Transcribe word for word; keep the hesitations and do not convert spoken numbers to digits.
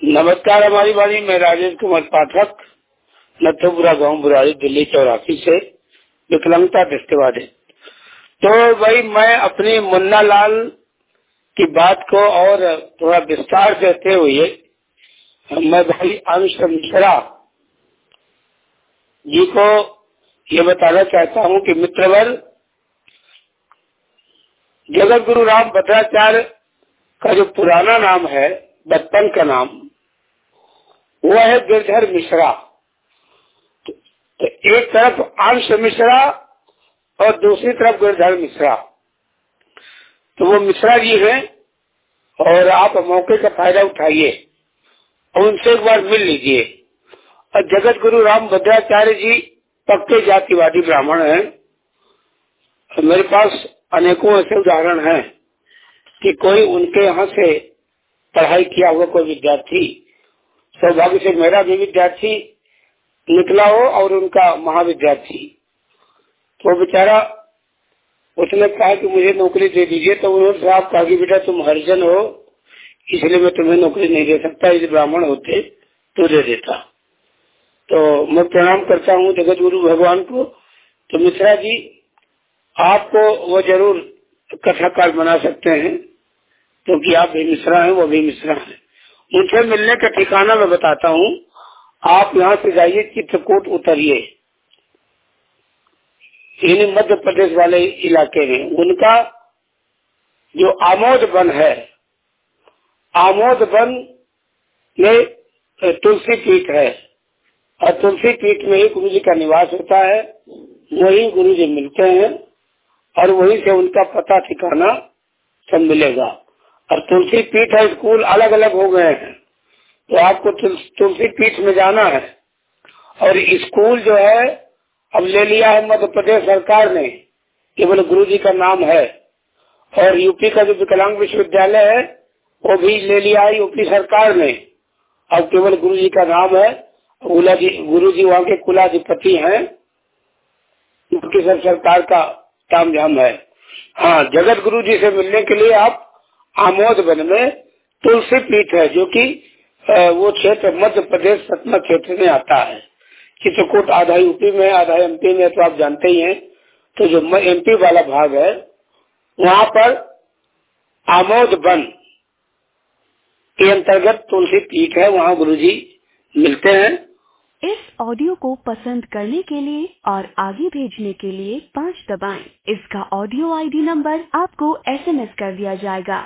नमस्कार हमारी बारी। मैं राजेश कुमार पाठक, नथुपुरा गांव बुराड़ी, दिल्ली चौरासी से विकलांगता दृष्टिवादी। तो भाई मैं अपनी मुन्ना लाल की बात को और थोड़ा विस्तार देते हुए मैं भाई अंश मिश्रा जी को ये बताना चाहता हूँ कि मित्रवर जगत गुरु राम भद्राचार्य का जो पुराना नाम है, बचपन का नाम, वो है गिरधर मिश्रा। तो एक तरफ अंश मिश्रा और दूसरी तरफ गिरधर मिश्रा। तो वो मिश्रा जी हैं और आप मौके का फायदा उठाइए और उनसे एक बार मिल लीजिए। और जगत गुरु राम भद्राचार्य जी पक्के जातिवादी ब्राह्मण हैं। मेरे पास अनेकों ऐसे उदाहरण हैं कि कोई उनके यहाँ से पढ़ाई किया हुआ कोई विद्यार्थी, सौभाग्य से मेरा भी विद्यार्थी निकला हो और उनका महाविद्यार्थी, तो बेचारा उसने कहा कि मुझे नौकरी दे दीजिए। तो उन्होंने साहब कहा कि बेटा तुम हरिजन हो, इसलिए मैं तुम्हें नौकरी नहीं दे सकता, यदि ब्राह्मण होते तो दे देता। तो मैं प्रणाम करता हूँ जगत गुरु भगवान को। तो मिश्रा जी आपको वो जरूर कथाकार बना सकते हैं, क्योंकि आप भी मिश्रा हैं, वो भी मिश्रा हैं। उनसे मिलने का ठिकाना मैं बताता हूँ। आप यहाँ से जाइए, चित्रकूट उतरिए, यानी मध्य प्रदेश वाले इलाके में। उनका जो आमोद वन है, आमोद वन में तुलसी पीठ है और तुलसी पीठ में ही गुरु जी का निवास होता है। वहीं गुरु जी मिलते हैं और वहीं से उनका पता ठिकाना सब मिलेगा। और तुलसी पीठ और स्कूल अलग अलग हो गए हैं, तो आपको तुलसी पीठ में जाना है। और स्कूल जो है अब ले लिया है मध्य प्रदेश सरकार ने, केवल गुरु जी का नाम है। और यूपी का जो विकलांग विश्वविद्यालय है वो भी ले लिया है यूपी सरकार ने, अब केवल गुरु जी का नाम है। गुरु जी वहाँ के कुलाधिपति हैं, उनकी सब सरकार का ताम झाम है। हाँ, जगत गुरु जी से मिलने के लिए आप आमोद वन में तुलसी पीठ है, जो कि वो क्षेत्र मध्य प्रदेश सतना क्षेत्र में आता है। चित्रकूट आधा यूपी में आधा एमपी में, तो आप जानते ही हैं। तो जो एमपी वाला भाग है वहाँ पर आमोद वन के अंतर्गत तुलसी पीठ है, वहाँ गुरुजी मिलते हैं। इस ऑडियो को पसंद करने के लिए और आगे भेजने के लिए पाँच दबाएं। इसका ऑडियो आईडी नंबर आपको एसएमएस कर दिया जाएगा।